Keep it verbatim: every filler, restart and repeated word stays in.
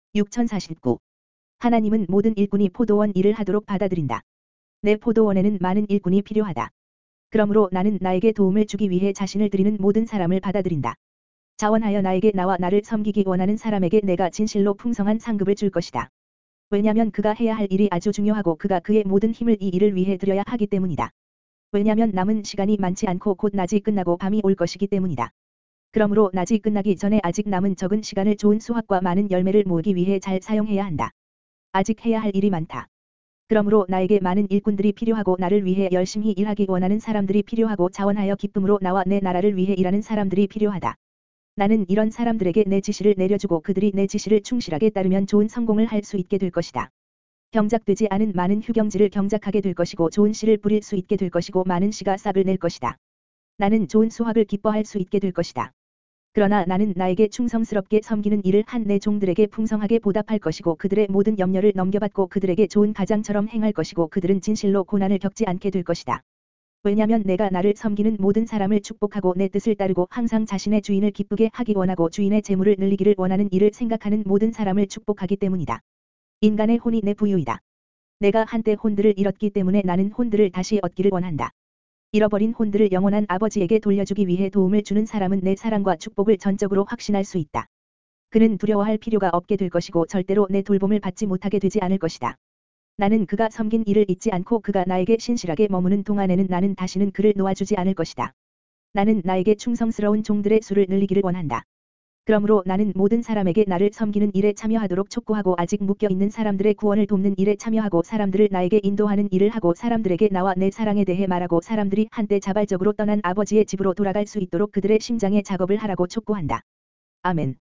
육천사십구. 하나님은 모든 일꾼이 포도원 일을 하도록 받아들인다. 내 포도원에는 많은 일꾼이 필요하다. 그러므로 나는 나에게 도움을 주기 위해 자신을 드리는 모든 사람을 받아들인다. 자원하여 나에게 나와 나를 섬기기 원하는 사람에게 내가 진실로 풍성한 상급을 줄 것이다. 왜냐면 그가 해야 할 일이 아주 중요하고 그가 그의 모든 힘을 이 일을 위해 들여야 하기 때문이다. 왜냐면 남은 시간이 많지 않고 곧 낮이 끝나고 밤이 올 것이기 때문이다. 그러므로 낮이 끝나기 전에 아직 남은 적은 시간을 좋은 수확과 많은 열매를 모으기 위해 잘 사용해야 한다. 아직 해야 할 일이 많다. 그러므로 나에게 많은 일꾼들이 필요하고 나를 위해 열심히 일하기 원하는 사람들이 필요하고 자원하여 기쁨으로 나와 내 나라를 위해 일하는 사람들이 필요하다. 나는 이런 사람들에게 내 지시를 내려주고 그들이 내 지시를 충실하게 따르면 좋은 성공을 할 수 있게 될 것이다. 경작되지 않은 많은 휴경지를 경작하게 될 것이고 좋은 씨를 뿌릴 수 있게 될 것이고 많은 씨가 싹을 낼 것이다. 나는 좋은 수확을 기뻐할 수 있게 될 것이다. 그러나 나는 나에게 충성스럽게 섬기는 일을 한 내 종들에게 풍성하게 보답할 것이고 그들의 모든 염려를 넘겨받고 그들에게 좋은 가장처럼 행할 것이고 그들은 진실로 고난을 겪지 않게 될 것이다. 왜냐면 내가 나를 섬기는 모든 사람을 축복하고 내 뜻을 따르고 항상 자신의 주인을 기쁘게 하기 원하고 주인의 재물을 늘리기를 원하는 일을 생각하는 모든 사람을 축복하기 때문이다. 인간의 혼이 내 부유이다. 내가 한때 혼들을 잃었기 때문에 나는 혼들을 다시 얻기를 원한다. 잃어버린 혼들을 영원한 아버지에게 돌려주기 위해 도움을 주는 사람은 내 사랑과 축복을 전적으로 확신할 수 있다. 그는 두려워할 필요가 없게 될 것이고 절대로 내 돌봄을 받지 못하게 되지 않을 것이다. 나는 그가 섬긴 일을 잊지 않고 그가 나에게 신실하게 머무는 동안에는 나는 다시는 그를 놓아주지 않을 것이다. 나는 나에게 충성스러운 종들의 수를 늘리기를 원한다. 그러므로 나는 모든 사람에게 나를 섬기는 일에 참여하도록 촉구하고 아직 묶여있는 사람들의 구원을 돕는 일에 참여하고 사람들을 나에게 인도하는 일을 하고 사람들에게 나와 내 사랑에 대해 말하고 사람들이 한때 자발적으로 떠난 아버지의 집으로 돌아갈 수 있도록 그들의 심장의 작업을 하라고 촉구한다. 아멘.